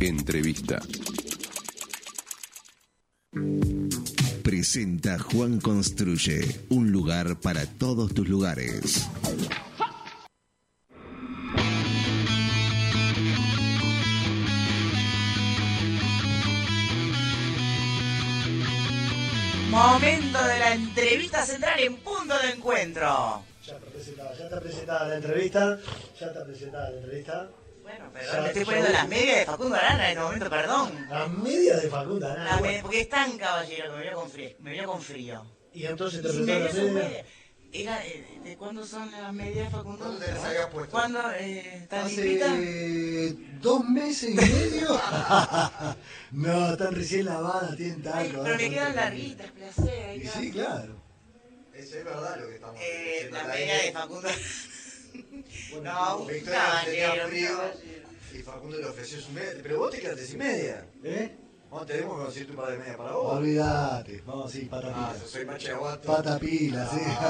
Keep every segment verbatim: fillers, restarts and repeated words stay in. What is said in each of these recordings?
Entrevista. Presenta Juan Construye, un lugar para todos tus lugares. Momento de la entrevista central en Punto de Encuentro. Ya está presentada, ya está presentada la entrevista, ya está presentada la entrevista. Bueno, pero le estoy poniendo las medias de Facundo Arana en este momento, perdón. Las medias de Facundo Arana. Las medias, porque es tan caballero que me vio con frío. Me vio con frío. Y entonces te Y si me presentaron vio las sus medias. medias. Era, eh, ¿de cuándo son las medias, Facundo? ¿Dónde las habías puesto? ¿Cuándo? Eh, ¿Están limpitas? Hace dos meses y medio. No, están recién lavadas, tienen Ay, talco. pero me ¿no? quedan larguitas, placer. Y sí, claro. Eso es verdad lo que estamos Eh, diciendo. las al medias de aire. Facundo. Bueno, No, un Victoria tenía caballero, un frío caballero. y Facundo le ofreció su media. Pero vos te quedaste sin media. ¿Eh? Vos tenemos que conseguirte un par de medias para vos. Olvídate. Vamos, sí, Ah, patapila. yo soy macho de aguato. Patapila,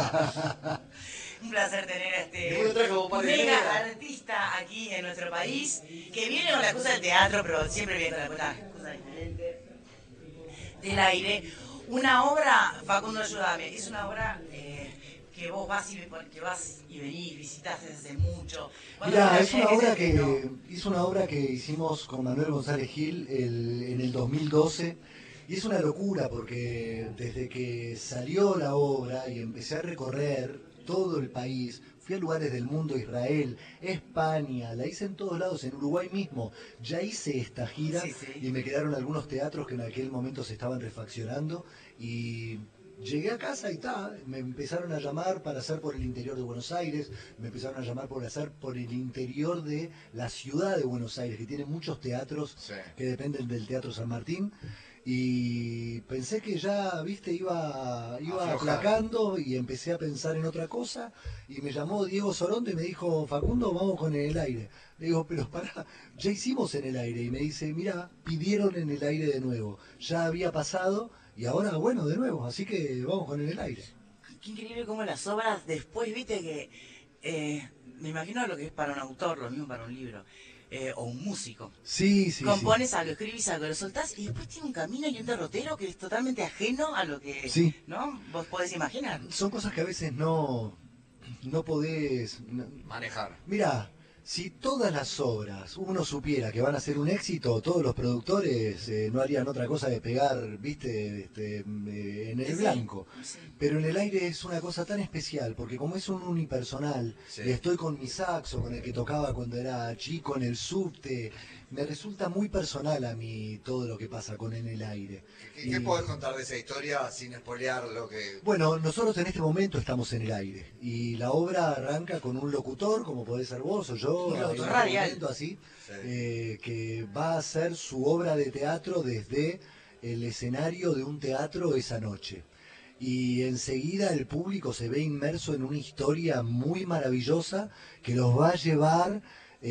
sí. Un placer tener a este Después lo trajo un par de mega medias. artista aquí en nuestro país, que viene con la cosa del teatro, pero siempre viene con la cosa, cosa diferente del aire. Una obra, Facundo, ayúdame, es una obra eh, que vos vas y, que vas y venís, visitas desde hace mucho. ¿Cuándo Mirá, la es una primera obra se que estrenó? es una obra que hicimos con Manuel González Gil el- en el dos mil doce y es una locura porque desde que salió la obra y empecé a recorrer todo el país, fui a lugares del mundo, Israel, España, la hice en todos lados, en Uruguay mismo, ya hice esta gira Sí, sí. y me quedaron algunos teatros que en aquel momento se estaban refaccionando y llegué a casa y ta, me empezaron a llamar para hacer por el interior de Buenos Aires, me empezaron a llamar por hacer por el interior de la ciudad de Buenos Aires, que tiene muchos teatros Sí. que dependen del Teatro San Martín. Y pensé que ya, viste, iba, iba Aflojar. aplacando y empecé a pensar en otra cosa. Y me llamó Diego Sorondo y me dijo, Facundo, vamos con En el Aire. Le digo, pero pará, ya hicimos En el Aire. Y me dice, mira, pidieron En el Aire de nuevo. Ya había pasado y ahora, bueno, de nuevo. Así que vamos con En el Aire. Qué increíble cómo las obras después, viste que, eh, me imagino lo que es para un autor, lo mismo para un libro, eh, o un músico. Sí, sí, Compones algo, escribís algo, lo soltás y después tiene un camino y un derrotero que es totalmente ajeno a lo que, Sí. ¿no? Vos podés imaginar. sí. Son cosas que a veces no, no podés... no- Manejar. Mirá, si todas las obras uno supiera que van a ser un éxito, todos los productores eh, no harían otra cosa que pegar, viste, este, eh, en el Sí, blanco. sí. Pero en el aire es una cosa tan especial, porque como es un unipersonal, Sí. y estoy con mi saxo, con el que tocaba cuando era chico en el subte, me resulta muy personal a mí todo lo que pasa con En el Aire. ¿Qué, qué podés contar de esa historia sin espolear lo que... Bueno, nosotros en este momento estamos en el aire y la obra arranca con un locutor, como podés ser vos o yo, Un en locutor este radial. momento así, Sí. eh, que va a hacer su obra de teatro desde el escenario de un teatro esa noche. Y enseguida el público se ve inmerso en una historia muy maravillosa que los va a llevar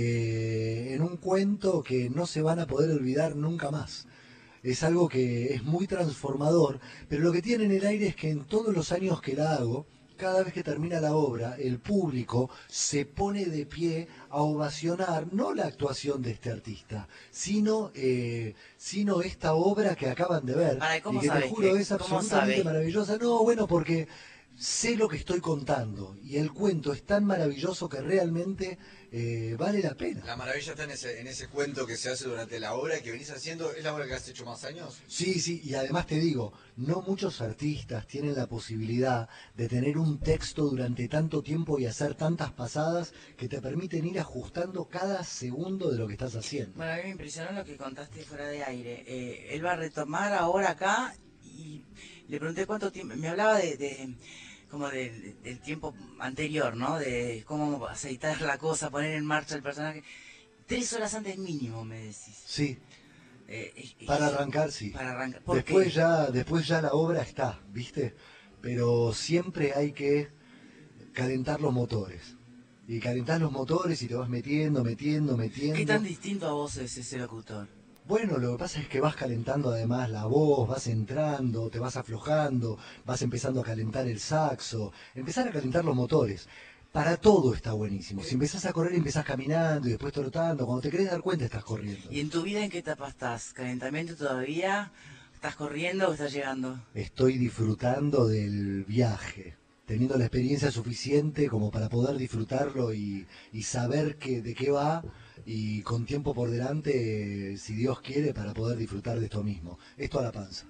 eh, en un cuento que no se van a poder olvidar nunca más. Es algo que es muy transformador, pero lo que tiene En el Aire es que en todos los años que la hago, cada vez que termina la obra, el público se pone de pie a ovacionar no la actuación de este artista, sino, eh, sino esta obra que acaban de ver. Para, ¿cómo y que te sabes juro que- es cómo absolutamente sabe? maravillosa. No, bueno, porque sé lo que estoy contando y el cuento es tan maravilloso que realmente eh, vale la pena. La maravilla está en ese, en ese cuento que se hace durante la obra que venís haciendo. ¿Es la obra que has hecho más años? Sí, sí, y además te digo, no muchos artistas tienen la posibilidad de tener un texto durante tanto tiempo y hacer tantas pasadas que te permiten ir ajustando cada segundo de lo que estás haciendo. Bueno, a mí me impresionó lo que contaste fuera de aire. Eh, él va a retomar ahora acá y le pregunté cuánto tiempo, me hablaba de, de como del, del tiempo anterior, ¿no? De cómo aceitar la cosa, poner en marcha el personaje. Tres horas antes mínimo, me decís. Sí, Eh, es- es- para arrancar sí. Para arrancar. ¿Por Después qué? ya, después ya la obra está, ¿viste? Pero siempre hay que calentar los motores. Y calentás los motores y te vas metiendo, metiendo, metiendo. ¿Qué tan distinto a vos es ese locutor? Bueno, lo que pasa es que vas calentando además la voz, vas entrando, te vas aflojando, vas empezando a calentar el saxo, empezar a calentar los motores. Para todo está buenísimo. Si empezás a correr, empezás caminando y después trotando. Cuando te querés dar cuenta, estás corriendo. ¿Y en tu vida en qué etapa estás? ¿Calentamiento todavía? ¿Estás corriendo o estás llegando? Estoy disfrutando del viaje, teniendo la experiencia suficiente como para poder disfrutarlo y, y saber que, de qué va, y con tiempo por delante, si Dios quiere, para poder disfrutar de esto mismo. Esto a la panza.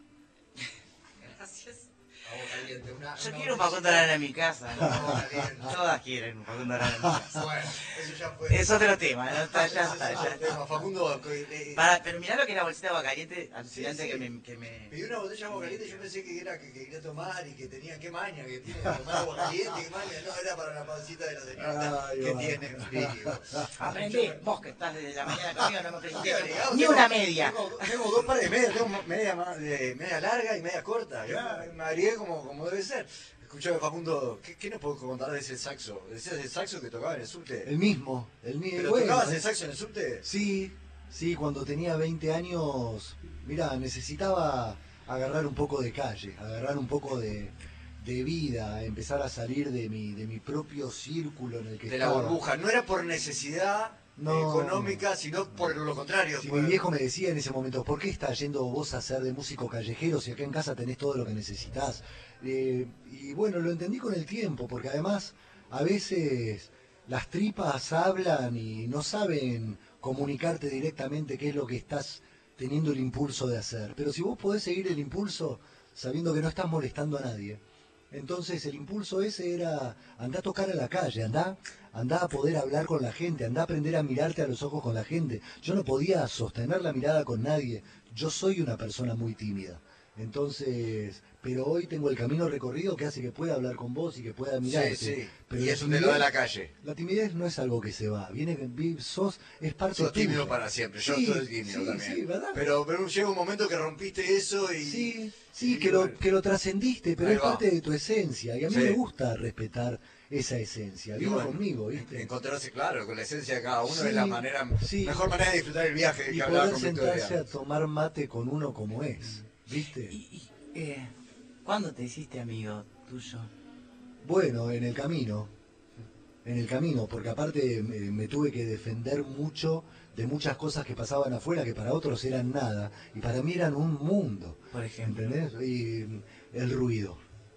Gracias. Agua caliente, una- Yo una quiero un botellita- Facundo Arana en mi casa. ¿no? Agua caliente. Todas quieren un Facundo Arana en mi casa. Bueno, eso ya fue. Es otro tema, ¿no? Está, ya Ese está, es ya otro está. tema. Facundo, eh, Para terminar lo que es la bolsita de agua caliente, alucinante Sí, sí. que me... Que me... pidió una botella de agua caliente, yo pensé que era que quería tomar y que tenía, qué maña que tiene, tomar agua caliente, qué maña, no, era para la pancita de la señorita Ay, que va. tiene frío. Aprendí, vos que estás desde la mañana conmigo, no me aprendiste Agregado, ni tengo- una media. Tengo, tengo dos pares de media, tengo media, más- de- media larga y media corta. Yo me- me agregué como, como debe ser. Escuchame, Facundo, ¿qué, qué nos puedo contar de ese saxo? ¿Decías el saxo que tocaba en el subte? El mismo, el mismo. ¿Pero bueno, tocabas eh. el saxo en el subte? Sí, sí, cuando tenía veinte años, mira, necesitaba agarrar un poco de calle, agarrar un poco de, de vida, empezar a salir de mi, de mi propio círculo en el que De la estaba. burbuja. No era por necesidad No. económica, sino por lo contrario. Si por- mi viejo me decía en ese momento, ¿por qué estás yendo vos a ser de músico callejero si acá en casa tenés todo lo que necesitas? Eh, y bueno, lo entendí con el tiempo, porque además a veces las tripas hablan y no saben comunicarte directamente qué es lo que estás teniendo el impulso de hacer. Pero si vos podés seguir el impulso sabiendo que no estás molestando a nadie, entonces el impulso ese era, andá a tocar a la calle, andá, andá a poder hablar con la gente, andá a aprender a mirarte a los ojos con la gente. Yo no podía sostener la mirada con nadie, yo soy una persona muy tímida. Entonces, pero hoy tengo el camino recorrido que hace que pueda hablar con vos y que pueda mirarte. Sí, sí. Pero Y la eso te lo da timidez- la calle. La timidez no es algo que se va, viene, vi- sos, es parte Sos tímido tuya. para siempre, yo Sí, soy tímido sí, también. sí, ¿verdad? pero, pero llega un momento que rompiste eso y... Sí, sí, y que lo, bueno. que lo trascendiste, pero Ahí es va. parte de tu esencia. Y a mí Sí. me gusta respetar esa esencia. Y Vino bueno, conmigo, ¿viste? Encontrarse, claro, con la esencia de cada uno Sí, es la manera, sí. mejor manera de disfrutar el viaje Y que hablaba poder con sentarse a Victoria. tomar mate con uno como es, ¿viste? ¿Y, y, eh, cuándo te hiciste amigo tuyo? Bueno, en el camino, en el camino, porque aparte me, me tuve que defender mucho de muchas cosas que pasaban afuera que para otros eran nada y para mí eran un mundo. Por ejemplo. ¿Entendés? Y mm, el ruido.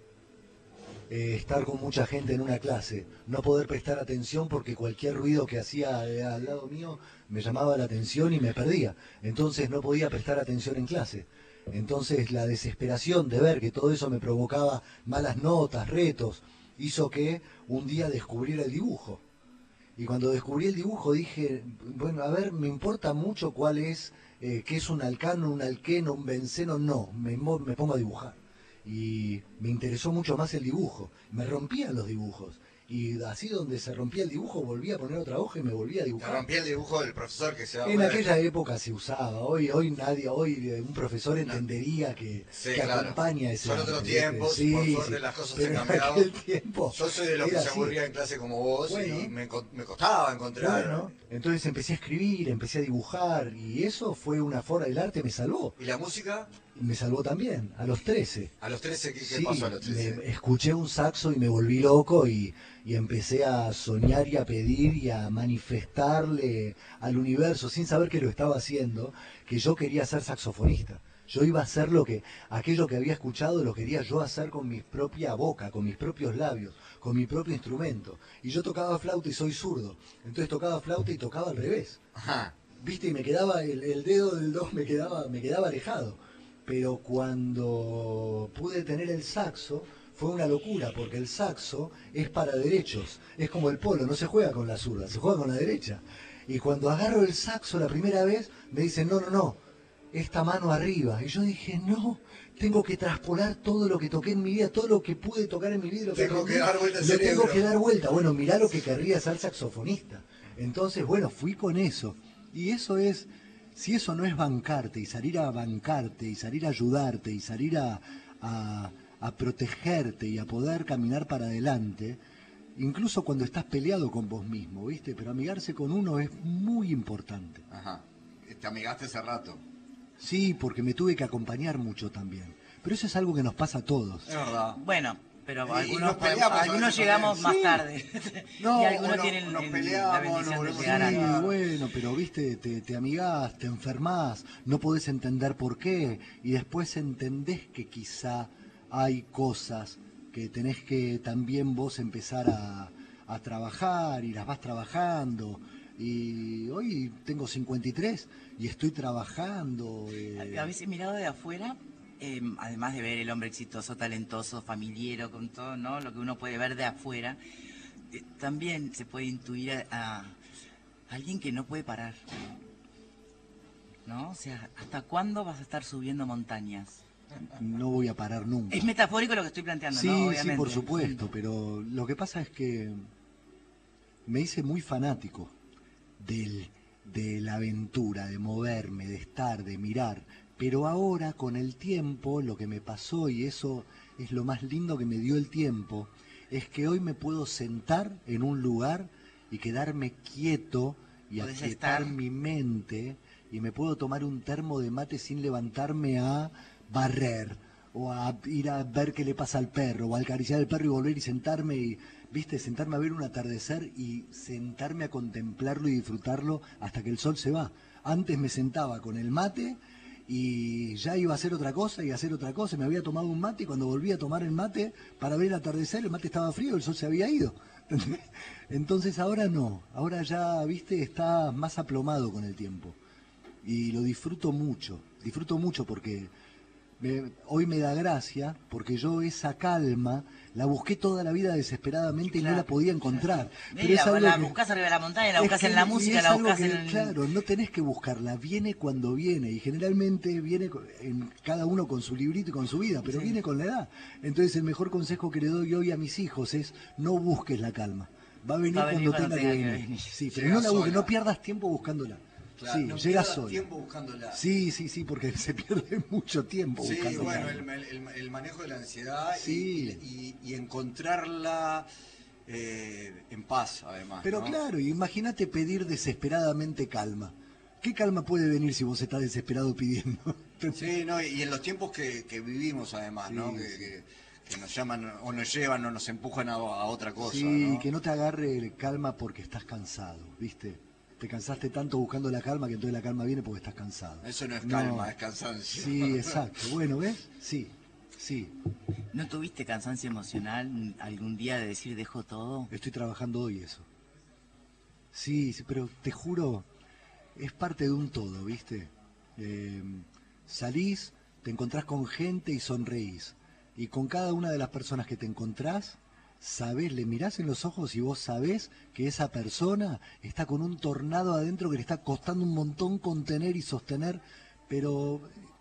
Eh, estar con mucha gente en una clase, no poder prestar atención porque cualquier ruido que hacía de al lado mío me llamaba la atención y me perdía. Entonces no podía prestar atención en clase. Entonces la desesperación de ver que todo eso me provocaba malas notas, retos, hizo que un día descubriera el dibujo. Y cuando descubrí el dibujo dije, bueno, a ver, me importa mucho cuál es, eh, qué es un alcano, un alqueno, un benceno, no, me, mo- me pongo a dibujar. Y me interesó mucho más el dibujo, me rompían los dibujos. Y así donde se rompía el dibujo volvía a poner otra hoja y me volvía a Te dibujar. rompí el dibujo del profesor que se va a En poner- aquella época se usaba, hoy hoy nadie, hoy eh, un profesor entendería que, Sí, que claro. acompaña ese Son otros arte, ¿viste? tiempos, Sí, por sí, suerte las cosas pero han en cambiado. aquel tiempo Yo soy de los que era se así. aburría en clase como vos Bueno. y me, co- me costaba encontrar. Bueno, entonces empecé a escribir, empecé a dibujar y eso fue una forma, el arte me salvó, ¿Y la música? y me salvó también, a los trece. A los trece, ¿qué, qué Sí, pasó a los trece? me- escuché un saxo y me volví loco y, y empecé a soñar y a pedir y a manifestarle al universo sin saber que lo estaba haciendo, que yo quería ser saxofonista. Yo iba a hacer lo que, aquello que había escuchado lo quería yo hacer con mi propia boca, con mis propios labios, con mi propio instrumento. Y yo tocaba flauta y soy zurdo. Entonces tocaba flauta y tocaba al revés. Ajá. Viste, y me quedaba, el, el dedo del do me quedaba, me quedaba alejado. Pero cuando pude tener el saxo, fue una locura, porque el saxo es para derechos, es como el polo, no se juega con la zurda, se juega con la derecha. Y cuando agarro el saxo la primera vez, me dicen, no, no, no, esta mano arriba. Y yo dije, no, tengo que traspolar todo lo que toqué en mi vida, todo lo que pude tocar en mi vida. Lo que Tengo que aprendí, dar vuelta el lo tengo cerebro. que dar vuelta. Bueno, mirá lo que querría ser saxofonista. Entonces, bueno, fui con eso. Y eso es, si eso no es bancarte y salir a bancarte y salir a ayudarte y salir a, a, a protegerte y a poder caminar para adelante, incluso cuando estás peleado con vos mismo, ¿viste? Pero amigarse con uno es muy importante. Ajá. Te amigaste hace rato. Sí, porque me tuve que acompañar mucho también. Pero eso es algo que nos pasa a todos. Es verdad. Bueno, pero Y- y algunos, nos peleamos a algunos veces llegamos también. más tarde. No, y algunos o no- tienen nos el- peleamos, la bendición nos de volvemos llegar a Sí, antes. bueno, pero viste, te, te amigás, te enfermás, no podés entender por qué, y después entendés que quizá hay cosas que tenés que también vos empezar a, a trabajar y las vas trabajando. Y hoy tengo cincuenta y tres y estoy trabajando. eh, A a veces mirado de afuera, eh, además de ver el hombre exitoso, talentoso, familiero, con todo, ¿no? Lo que uno puede ver de afuera, eh, también se puede intuir a, a alguien que no puede parar, ¿no? O sea, ¿hasta cuándo vas a estar subiendo montañas? no voy a parar nunca. Es metafórico lo que estoy planteando, Sí, ¿no? sí, Obviamente. por supuesto, pero lo que pasa es que me hice muy fanático del, de la aventura, de moverme, de estar, de mirar. Pero ahora, con el tiempo, lo que me pasó, y eso es lo más lindo que me dio el tiempo, es que hoy me puedo sentar en un lugar y quedarme quieto y Podés aquietar estar. mi mente, y me puedo tomar un termo de mate sin levantarme a barrer o a ir a ver qué le pasa al perro o a acariciar al perro y volver y sentarme y, viste, sentarme a ver un atardecer y sentarme a contemplarlo y disfrutarlo hasta que el sol se va. Antes me sentaba con el mate y ya iba a hacer otra cosa y a hacer otra cosa. Me había tomado un mate y cuando volví a tomar el mate para ver el atardecer, el mate estaba frío, el sol se había ido. Entonces ahora no, ahora ya, viste, está más aplomado con el tiempo. Y lo disfruto mucho, disfruto mucho porque me- hoy me da gracia, porque yo esa calma la busqué toda la vida desesperadamente y no Claro, la podía encontrar. Y Pero es la, algo la que- buscas arriba de la montaña, la es buscas que- en la y música, es la algo buscas que, en el... Claro, no tenés que buscarla, viene cuando viene y generalmente viene co- en cada uno con su librito y con su vida, pero Sí. viene con la edad. Entonces el mejor consejo que le doy hoy a mis hijos es no busques la calma. Va a venir, Va a venir cuando, cuando tenga, tenga que que venir. venir. Sí, pero Llega no la busques, sola. no pierdas tiempo buscándola. Claro, sí, no llega pierdas sola. tiempo buscándola. Sí, sí, sí, porque se pierde mucho tiempo Sí, buscando bueno, calma. el, el- el manejo de la ansiedad y- Sí. y, y- y encontrarla eh, en paz, además. Pero ¿no? claro, imagínate pedir desesperadamente calma. ¿Qué calma puede venir si vos estás desesperado pidiendo? Sí, no, y, y en los tiempos que, que vivimos, además, ¿no? Sí, Que, sí. que- que nos llaman o nos llevan o nos empujan a, a otra cosa. Sí, ¿no? que no te agarre calma porque estás cansado, ¿viste? Te cansaste tanto buscando la calma que entonces la calma viene porque estás cansado. Eso no es calma, es cansancio. Sí, exacto. Bueno, ¿ves? Sí, sí. ¿No tuviste cansancio emocional algún día de decir dejo todo? Estoy trabajando hoy eso. Sí, sí, pero te juro, es parte de un todo, ¿viste? Eh, salís, te encontrás con gente y sonreís. Y con cada una de las personas que te encontrás, sabés, le mirás en los ojos y vos sabés que esa persona está con un tornado adentro que le está costando un montón contener y sostener, pero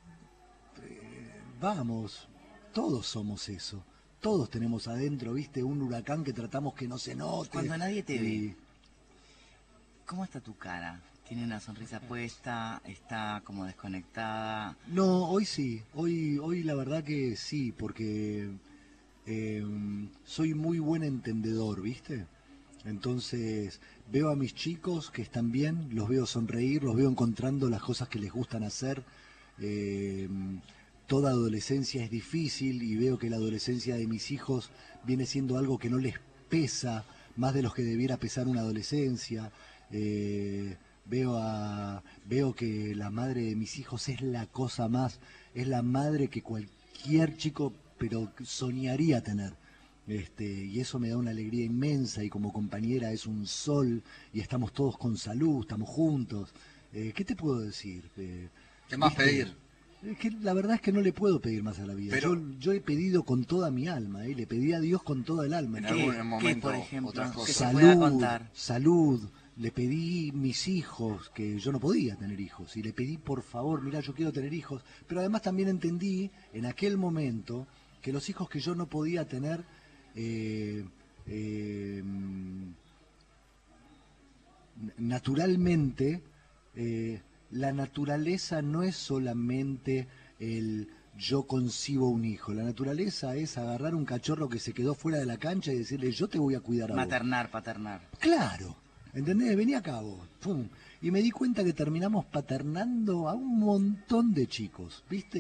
eh, vamos, todos somos eso. Todos tenemos adentro, ¿viste? Un huracán que tratamos que no se note. Cuando nadie te y- ve. ¿Cómo está tu cara? ¿Tiene una sonrisa puesta? ¿Está como desconectada? No, hoy sí, hoy, hoy la verdad que sí, porque eh, soy muy buen entendedor, ¿viste? Entonces veo a mis chicos que están bien, los veo sonreír, los veo encontrando las cosas que les gustan hacer. eh, toda adolescencia es difícil y veo que la adolescencia de mis hijos viene siendo algo que no les pesa más de los que debiera pesar una adolescencia. Eh, veo a veo que la madre de mis hijos es la cosa más, es la madre que cualquier chico pero soñaría tener. Este, y eso me da una alegría inmensa y como compañera es un sol y estamos todos con salud, estamos juntos. Eh, ¿qué te puedo decir? Eh, ¿Qué más ¿viste? pedir? Es que la verdad es que no le puedo pedir más a la vida. Pero- yo, yo he pedido con toda mi alma, ¿eh? Le pedí a Dios con toda el alma. En ¿Qué, algún qué, momento, por ejemplo, otras que cosas. se pueda Salud, contar? salud. Le pedí mis hijos, que yo no podía tener hijos, y le pedí por favor, mira, yo quiero tener hijos. Pero además también entendí en aquel momento que los hijos que yo no podía tener, eh, eh, naturalmente, eh, la naturaleza no es solamente el yo concibo un hijo. La naturaleza es agarrar un cachorro que se quedó fuera de la cancha y decirle yo te voy a cuidar a vos. Maternar, paternar. Claro, ¿entendés? Vení acá vos. Pum. Y me di cuenta que terminamos paternando a un montón de chicos, ¿viste?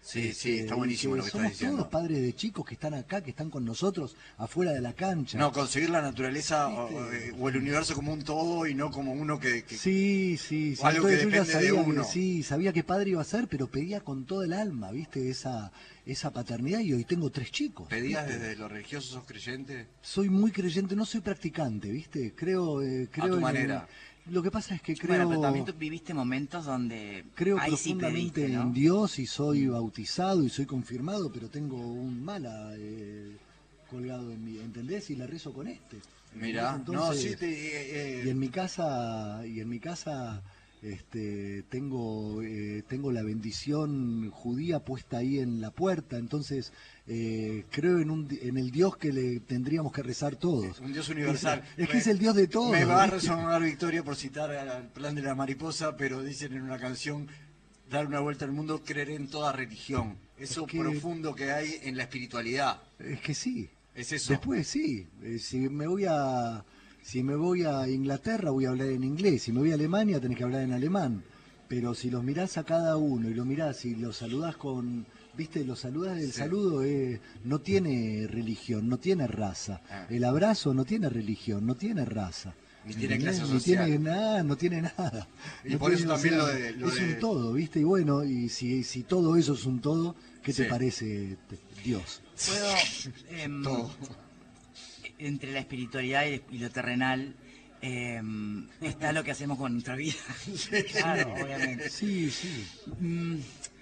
Sí, sí, está Eh, buenísimo que lo que estás somos diciendo. todos padres de chicos que están acá, que están con nosotros, afuera de la cancha. No, conseguir la naturaleza ¿Viste? o, eh, o el universo como un todo y no como uno que... que- Sí, sí, sí. o algo que Entonces yo ya depende de sabía uno. que sí, sabía qué padre iba a ser, pero pedía con todo el alma, ¿viste? Esa, esa paternidad y hoy tengo tres chicos. ¿Pedías ¿viste? desde lo religioso, sos creyente? Soy muy creyente, no soy practicante, ¿viste? Creo, eh, creo tu en- manera. Lo que pasa es que creo, Bueno, pero también tú viviste momentos donde creo ahí sí profundamente pediste, ¿no? en Dios y soy bautizado y soy confirmado, pero tengo un mala eh, colgado en mi, ¿entendés? Y la rezo con este. Mirá, ¿entendés? no, Entonces, sí, te, eh, eh, y en mi casa y en mi casa este tengo eh, tengo la bendición judía puesta ahí en la puerta, entonces eh, creo en un di- en el Dios que le tendríamos que rezar todos. un Dios universal. Es, es que es el Dios de todos. Me va a ¿viste? resonar Victoria por citar al plan de la mariposa, pero dicen en una canción, dar una vuelta al mundo, creer en toda religión. Eso Es que- profundo que hay en la espiritualidad. Es que sí. Es eso. Después sí. Eh, si me voy a si me voy a Inglaterra voy a hablar en inglés. Si me voy a Alemania tenés que hablar en alemán. Pero si los mirás a cada uno y lo mirás y los saludás con, viste, los saludás, el Sí. saludo eh, no tiene religión, no tiene raza. Ah. El abrazo no tiene religión, no tiene raza. Ni tiene ¿entendés? clase Ni social. tiene nada, no tiene nada. Y No por tiene, eso o también sea, lo de- lo es de- un todo, viste, y bueno, y si, si todo eso es un todo, ¿qué te Sí. parece te- Dios? Puedo, em, Todo. entre la espiritualidad y, y lo terrenal, em, está lo que hacemos con nuestra vida. Claro, obviamente. Sí, sí. Mm,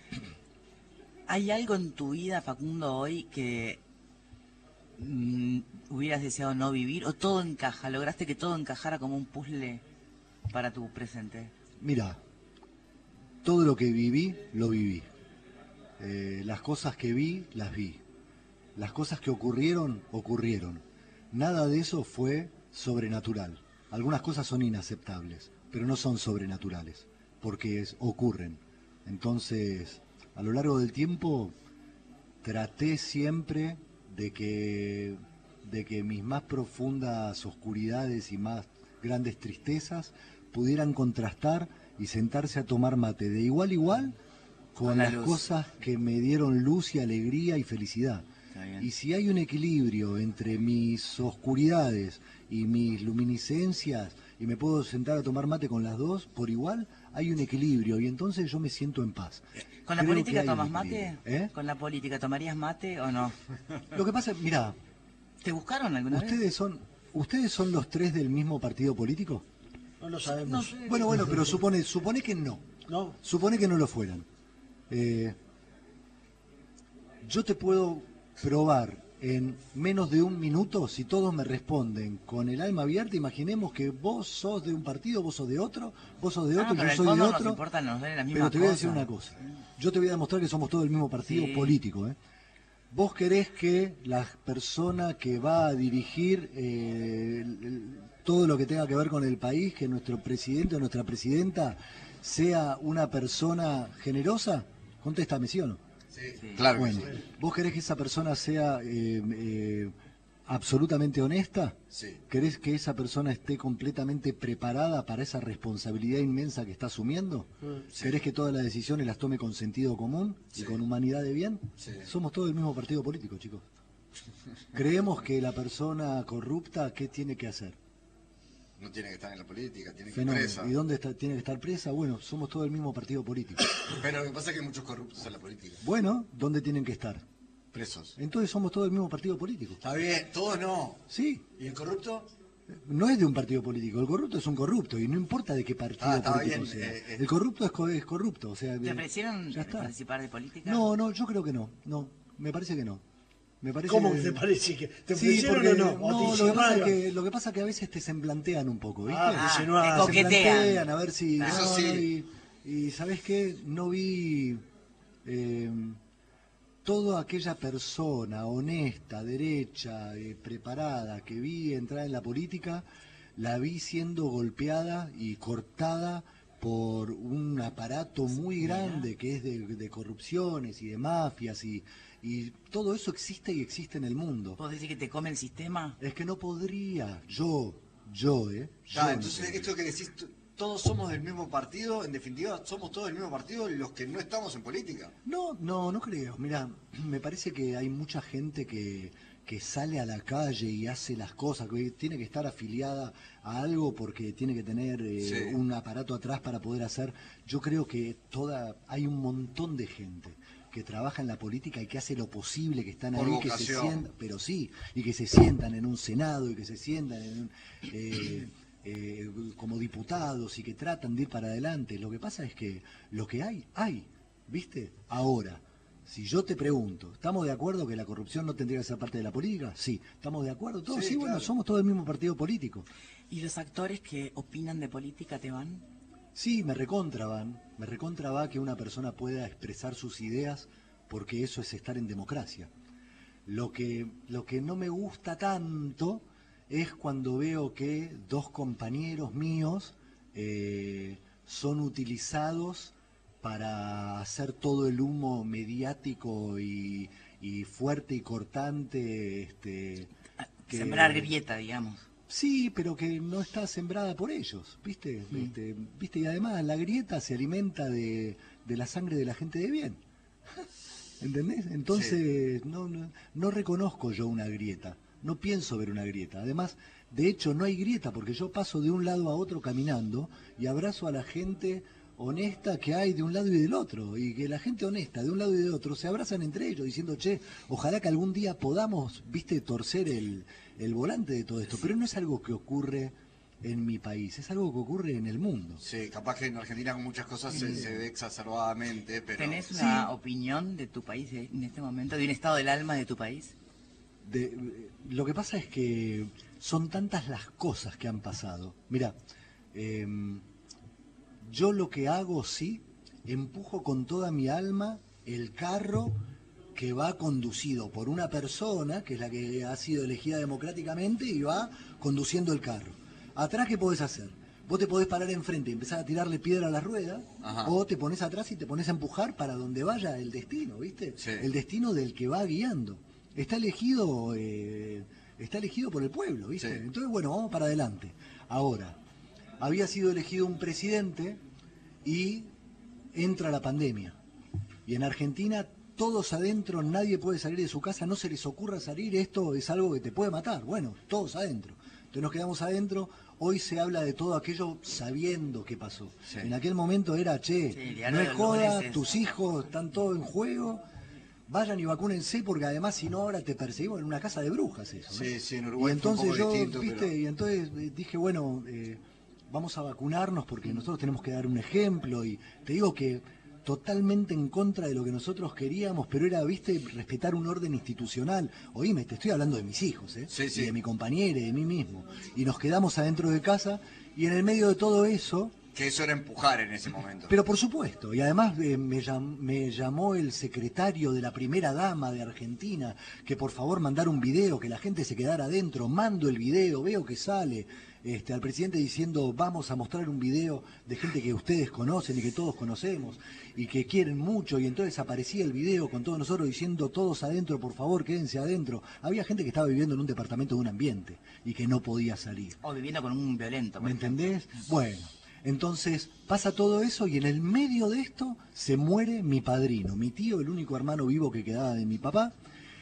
¿Hay algo en tu vida, Facundo, hoy que mm, hubieras deseado no vivir? ¿O todo encaja? ¿Lograste que todo encajara como un puzzle para tu presente? Mira, todo lo que viví, lo viví. Eh, las cosas que vi, las vi. Las cosas que ocurrieron, ocurrieron. Nada de eso fue sobrenatural. Algunas cosas son inaceptables, pero no son sobrenaturales, porque es- ocurren. Entonces, a lo largo del tiempo, traté siempre de que, de que mis más profundas oscuridades y más grandes tristezas pudieran contrastar y sentarse a tomar mate de igual a igual con Con la las luz. cosas que me dieron luz y alegría y felicidad. Está bien. Y si hay un equilibrio entre mis oscuridades y mis luminiscencias y me puedo sentar a tomar mate con las dos por igual, hay un equilibrio y entonces yo me siento en paz. ¿Con la Creo política que hay un tomas mate? equilibrio. ¿Eh? ¿Con la política tomarías mate o no? Lo que pasa, mira, ¿Te buscaron alguna vez? ustedes son ustedes son los tres del mismo partido político. No lo sabemos. Bueno, bueno, pero supone supone que no. No. Supone que no lo fueran. Eh, yo te puedo probar en menos de un minuto, si todos me responden con el alma abierta, imaginemos que vos sos de un partido, vos sos de otro, vos sos de Ah, otro, pero en yo el soy de fondo nos otro. importan, nos duelen las mismas Pero te voy a decir cosas. una cosa. Yo te voy a demostrar que somos todos del mismo partido Sí. político. ¿eh? Vos querés que la persona que va a dirigir eh, el- el- todo lo que tenga que ver con el país, que nuestro presidente o nuestra presidenta sea una persona generosa, contéstame, ¿sí o no? Sí, claro que Bueno, sí. ¿vos querés que esa persona sea eh, eh, absolutamente honesta? Sí. ¿Querés que esa persona esté completamente preparada para esa responsabilidad inmensa que está asumiendo? Sí. ¿Querés que todas las decisiones las tome con sentido común y Sí. con humanidad de bien? Sí. Somos todos del mismo partido político, chicos. Creemos que la persona corrupta, ¿qué tiene que hacer? No tiene que estar en la política, tiene que estar Fenómeno. presa. ¿Y dónde está- tiene que estar presa? Bueno, somos todos del mismo partido político. Pero lo que pasa es que hay muchos corruptos en la política. Bueno, ¿dónde tienen que estar? Presos. Entonces somos todos del mismo partido político. Está bien, todos no. Sí, ¿Y el corrupto? no es de un partido político, el corrupto es un corrupto y no importa de qué partido Ah, estaba político bien, sea. eh, eh. El corrupto es, co- es corrupto, o sea, ¿Te eh, ofrecieron ya está. participar de política? No, no, yo creo que no, no, me parece que no. Me parece ¿Cómo que- te parece que te Sí, ofrecieron porque, o no? ¿O te no, lo que, pasa es insinuaron? que, lo que pasa es que a veces te semblantean un poco, ¿viste? Ah, Ah, insinuaron. te Se coquetean. plantean a ver si Eso no, sí. no, y, y ¿sabes qué? No vi eh, toda aquella persona honesta, derecha, eh, preparada que vi entrar en la política, la vi siendo golpeada y cortada por un aparato muy grande que es de, de corrupciones y de mafias y, y todo eso existe y existe en el mundo. ¿Vos decís que te come el sistema? Es que no podría, yo, yo, ¿eh? Yo Ah, no entonces podría. esto que decís, t- todos somos del mismo partido, en definitiva somos todos del mismo partido los que no estamos en política. No, no, no creo. Mira, me parece que hay mucha gente que, que sale a la calle y hace las cosas, que tiene que estar afiliada a algo porque tiene que tener eh, Sí. un aparato atrás para poder hacer. Yo creo que toda hay un montón de gente que trabaja en la política y que hace lo posible, que están Por ahí, que se vocación. sientan, pero sí, y que se sientan en un Senado y que se sientan en un, eh, eh, como diputados y que tratan de ir para adelante. Lo que pasa es que lo que hay, hay, ¿viste? Ahora, si yo te pregunto, ¿estamos de acuerdo que la corrupción no tendría que ser parte de la política? Sí. ¿Estamos de acuerdo todos? Sí, Sí, bueno, claro. somos todos el mismo partido político. ¿Y los actores que opinan de política te van? Sí, me recontra van, me recontra va que una persona pueda expresar sus ideas porque eso es estar en democracia. Lo que, lo que no me gusta tanto es cuando veo que dos compañeros míos eh, son utilizados para hacer todo el humo mediático y, y fuerte y cortante. Este, que- Sembrar grieta, digamos. Sí, pero que no está sembrada por ellos, ¿viste? Mm. Este, ¿viste? Y además la grieta se alimenta de, de la sangre de la gente de bien. ¿Entendés? Entonces no, no, no reconozco yo una grieta, no pienso ver una grieta. Además, de hecho, no hay grieta porque yo paso de un lado a otro caminando y abrazo a la gente honesta que hay de un lado y del otro, y que la gente honesta de un lado y del otro se abrazan entre ellos diciendo, che, ojalá que algún día podamos, viste, torcer el, el volante de todo esto, pero no es algo que ocurre en mi país, es algo que ocurre en el mundo. Sí, capaz que en Argentina con muchas cosas se, se ve exacerbadamente, pero... ¿Tenés una Sí. opinión de tu país en este momento, de un estado del alma de tu país? De- lo que pasa es que son tantas las cosas que han pasado. Mira, em, yo lo que hago, sí, empujo con toda mi alma el carro que va conducido por una persona, que es la que ha sido elegida democráticamente, y va conduciendo el carro. Atrás, ¿qué podés hacer? Vos te podés parar enfrente y empezar a tirarle piedra a la rueda, Ajá. o te pones atrás y te pones a empujar para donde vaya el destino, ¿viste? Sí. El destino del que va guiando. Está elegido, eh, está elegido por el pueblo, ¿viste? Sí. Entonces, bueno, vamos para adelante. Ahora, había sido elegido un presidente y entra la pandemia. Y en Argentina todos adentro, nadie puede salir de su casa, no se les ocurra salir, esto es algo que te puede matar. Bueno, todos adentro. Entonces nos quedamos adentro, hoy se habla de todo aquello sabiendo qué pasó. Sí. En aquel momento era, che, Sí, no diario es de los joda, lunes es- tus hijos están todos en juego, vayan y vacúnense porque además si no ahora te perseguimos en una casa de brujas eso. ¿no? Sí, sí, en Y Uruguay fue un entonces poco yo, distinto, viste, pero- y entonces eh, dije, bueno, eh, vamos a vacunarnos porque nosotros tenemos que dar un ejemplo y te digo que totalmente en contra de lo que nosotros queríamos, pero era, viste, respetar un orden institucional. Oíme, te estoy hablando de mis hijos, ¿eh? Sí, sí. Y de mi compañera y de mí mismo. Y nos quedamos adentro de casa y en el medio de todo eso... Que eso era empujar en ese momento. Pero por supuesto, y además eh, me, llam- me llamó el secretario de la primera dama de Argentina, que por favor mandara un video, que la gente se quedara adentro, mando el video, veo que sale este, al presidente diciendo vamos a mostrar un video de gente que ustedes conocen y que todos conocemos y que quieren mucho, y entonces aparecía el video con todos nosotros diciendo todos adentro, por favor quédense adentro. Había gente que estaba viviendo en un departamento de un ambiente y que no podía salir. O viviendo con un violento. por ¿Me ejemplo. entendés? Bueno, entonces pasa todo eso y en el medio de esto se muere mi padrino, mi tío, el único hermano vivo que quedaba de mi papá,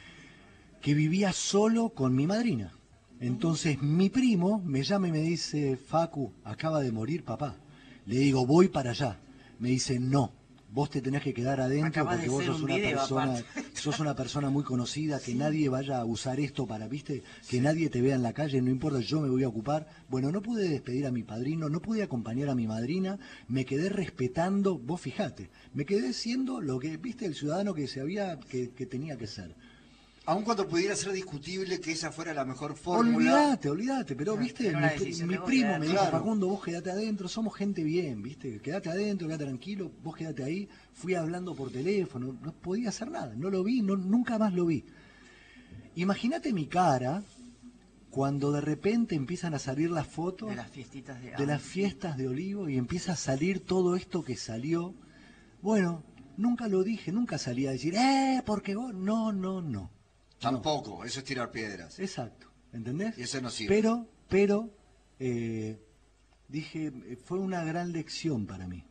que vivía solo con mi madrina. Entonces mi primo me llama y me dice, Facu, acaba de morir papá. Le digo, voy para allá. Me dice, no, vos te tenés que quedar adentro Acabas porque de vos hacer sos un una video, persona, aparte. sos una persona muy conocida, que nadie vaya a usar esto para, viste, que nadie te vea en la calle, no importa, yo me voy a ocupar. Bueno, no pude despedir a mi padrino, no pude acompañar a mi madrina, me quedé respetando, vos fijate, me quedé siendo lo que, viste, el ciudadano que se había, que, que tenía que ser. Aun cuando pudiera ser discutible que esa fuera la mejor fórmula. Olvídate, olvídate, pero Claro, viste, era una mi, pri- decisión mi de vos primo quedarte. me dijo, Claro. Facundo, vos quedate adentro, somos gente bien, viste, quedate adentro, quedate tranquilo, vos quedate ahí. Fui hablando por teléfono, no podía hacer nada, no lo vi, no, nunca más lo vi. Imagínate mi cara cuando de repente empiezan a salir las fotos De las fiestitas de... de las fiestas de Olivo y empieza a salir todo esto que salió. Bueno, nunca lo dije, nunca salí a decir, eh, porque vos, no, no, no. Tampoco, eso es tirar piedras. Exacto, ¿entendés? Y eso no sirve. Pero, pero, eh, dije, eh, fue una gran lección para mí.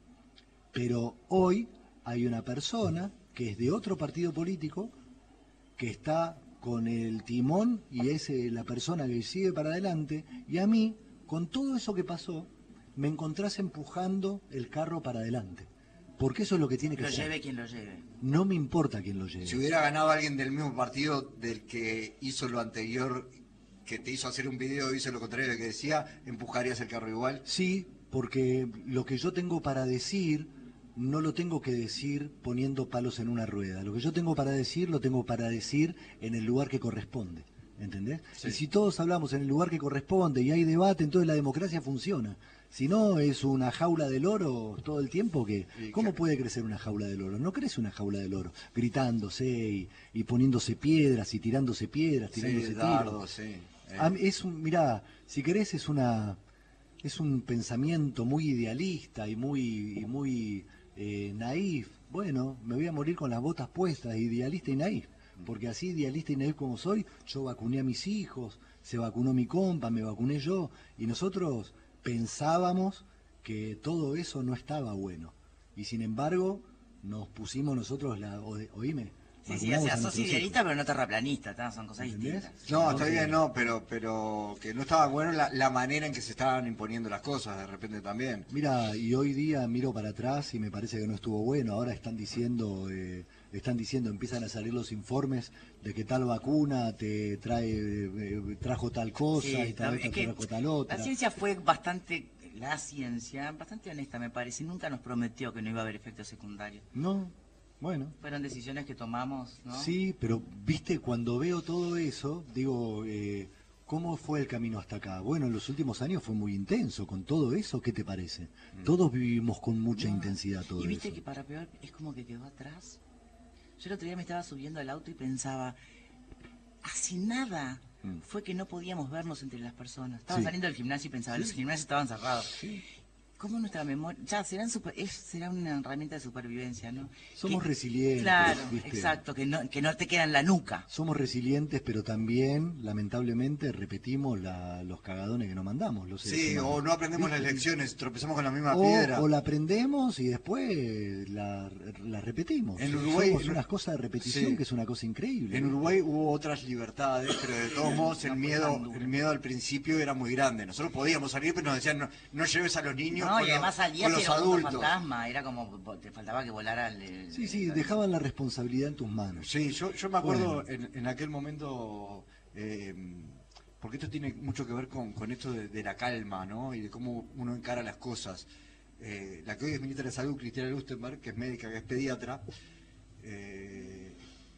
Pero hoy hay una persona que es de otro partido político que está con el timón y es eh, la persona que sigue para adelante, y a mí, con todo eso que pasó, me encontrás empujando el carro para adelante. Porque eso es lo que tiene que Lo ser. lleve quien lo lleve. No me importa quién lo lleve. Si hubiera ganado alguien del mismo partido del que hizo lo anterior, que te hizo hacer un video y hizo lo contrario de lo que decía, ¿empujarías el carro igual? Sí, porque lo que yo tengo para decir no lo tengo que decir poniendo palos en una rueda. Lo que yo tengo para decir lo tengo para decir en el lugar que corresponde. ¿Entendés? Sí. Y si todos hablamos en el lugar que corresponde y hay debate, entonces la democracia funciona. Si no, es una jaula de loro todo el tiempo que... Y ¿Cómo que- puede crecer una jaula de loro? No crece una jaula de loro, gritándose y, y poniéndose piedras y tirándose piedras, tirándose Sí, tiros. dardos, sí. Eh, A mí es un, mirá, si querés es una es un pensamiento muy idealista y muy y muy eh, naif. Bueno, me voy a morir con las botas puestas, idealista y naif, porque así idealista y naif como soy, yo vacuné a mis hijos, se vacunó mi compa, me vacuné yo, y nosotros pensábamos que todo eso no estaba bueno, y sin embargo nos pusimos nosotros la o- oíme. Sí, sí, vacunamos o sea, a sos nuestros idealista, hijos. pero no terraplanista, tá, son cosas ¿Entendés? distintas. No, No, está sí. bien, no, pero, pero que no estaba bueno la, la manera en que se estaban imponiendo las cosas de repente también. Mira, y hoy día miro para atrás y me parece que no estuvo bueno. Ahora están diciendo, eh, están diciendo, empiezan a salir los informes de que tal vacuna te trae, eh, trajo tal cosa Sí, y tal es otra que trajo tal otra. la ciencia fue bastante, la ciencia, bastante honesta me parece, nunca nos prometió que no iba a haber efectos secundarios. No, bueno. Fueron decisiones que tomamos, ¿no? Sí, pero viste, cuando veo todo eso, digo, eh, ¿cómo fue el camino hasta acá? Bueno, en los últimos años fue muy intenso. Con todo eso, ¿qué te parece? Todos vivimos con mucha No. intensidad todo Y viste eso. que para peor es como que quedó atrás. Yo el otro día me estaba subiendo al auto y pensaba, hace nada Mm. fue que no podíamos vernos entre las personas. Estaba Sí. saliendo del gimnasio y pensaba, los gimnasios estaban cerrados. ¿Cómo nuestra memoria? Ya, serán super- es, será una herramienta de supervivencia, ¿no? Somos Que- resilientes, Claro, ¿viste? exacto, que no, que no te queda en la nuca. Somos resilientes, pero también, lamentablemente, repetimos la- los cagadones que nos mandamos. Los seres Sí, humanos. o no aprendemos las ¿Viste? lecciones, tropezamos con la misma O, piedra. o la aprendemos y después la, la repetimos. En Uruguay- Somos unas cosas de repetición Sí. que es una cosa increíble. En Uruguay hubo otras libertades, pero de todos modos el No fue miedo, tan duro. el miedo al principio era muy grande. Nosotros podíamos salir, pero nos decían, no, no lleves a los niños No, con, y los- además salías con y los era un mundo adultos. fantasma, era como, te faltaba que volara el... el- Sí, sí, el- dejaban la responsabilidad en tus manos. Sí, yo, yo me acuerdo Bueno. en, en aquel momento, eh, porque esto tiene mucho que ver con, con esto de, de la calma, ¿no? Y de cómo uno encara las cosas. Eh, la que hoy es ministra de Salud, Cristina Lustenberg, que es médica, que es pediatra, eh,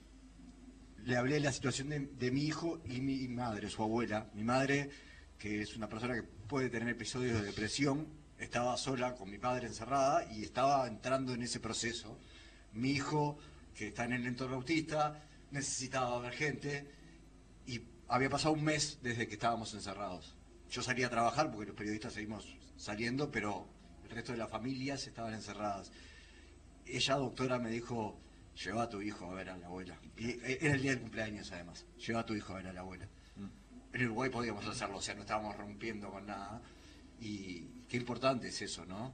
le hablé de la situación de, de mi hijo y mi madre, su abuela. Mi madre, que es una persona que puede tener episodios de depresión, estaba sola con mi padre encerrada y estaba entrando en ese proceso. Mi hijo, que está en el entorno autista, necesitaba ver gente y había pasado un mes desde que estábamos encerrados. Yo salía a trabajar porque los periodistas seguimos saliendo, pero el resto de las familias estaban encerradas. Ella, doctora, me dijo, lleva a tu hijo a ver a la abuela. Y era el día del cumpleaños, además. Lleva a tu hijo a ver a la abuela. En Uruguay podíamos hacerlo, o sea, no estábamos rompiendo con nada. Y qué importante es eso, ¿no?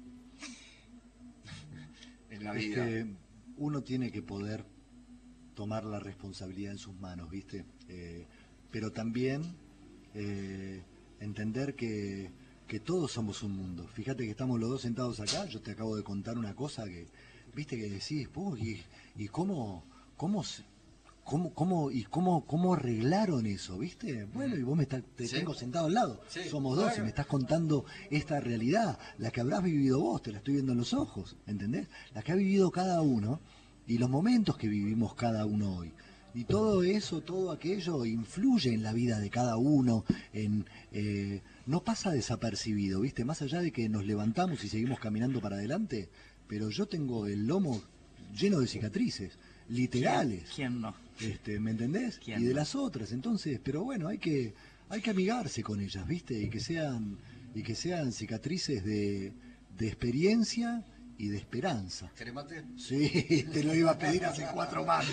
En la Es vida. que uno tiene que poder tomar la responsabilidad en sus manos, ¿viste? Eh, pero también eh, entender que, que todos somos un mundo. Fíjate que estamos los dos sentados acá, yo te acabo de contar una cosa que, viste, que decís, "Uy, y, y cómo, cómo, se- cómo, cómo, y cómo, cómo arreglaron eso, ¿viste? Bueno, y vos me estás, te Sí. tengo sentado al lado, Sí, somos dos, claro. y me estás contando esta realidad, la que habrás vivido vos, te la estoy viendo en los ojos, ¿entendés? La que ha vivido cada uno y los momentos que vivimos cada uno hoy. Y todo eso, todo aquello influye en la vida de cada uno, en, eh, no pasa desapercibido, ¿viste? Más allá de que nos levantamos y seguimos caminando para adelante, pero yo tengo el lomo lleno de cicatrices, literales. ¿Quién no? Este, ¿me entendés? ¿Quién Y de no? las otras, entonces, pero bueno, hay que hay que amigarse con ellas, ¿viste? Y que sean y que sean cicatrices de, de experiencia y de esperanza. ¿Querés mate? Sí, te lo iba a pedir hace cuatro más.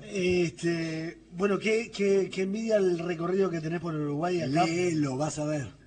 Este, bueno, ¿qué, qué, qué envidia el recorrido que tenés por Uruguay acá? Léelo, vas a ver.